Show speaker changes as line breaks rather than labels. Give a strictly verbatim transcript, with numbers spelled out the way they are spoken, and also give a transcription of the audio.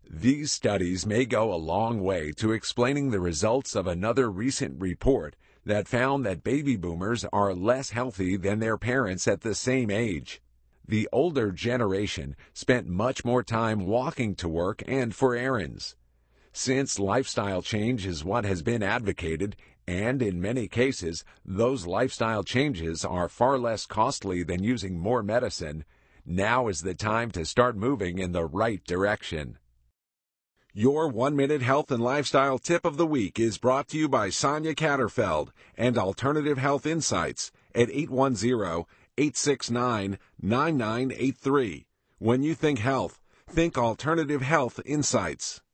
These studies may go a long way to explaining the results of another recent report that found that baby boomers are less healthy than their parents at the same age. The older generation spent much more time walking to work and for errands. Since lifestyle change is what has been advocated, and in many cases, those lifestyle changes are far less costly than using more medicine, now is the time to start moving in the right direction. Your one-minute health and lifestyle tip of the week is brought to you by Sonia Catterfeld and Alternative Health Insights at eight one zero, eight six nine, nine nine eight three. When you think health, think Alternative Health Insights.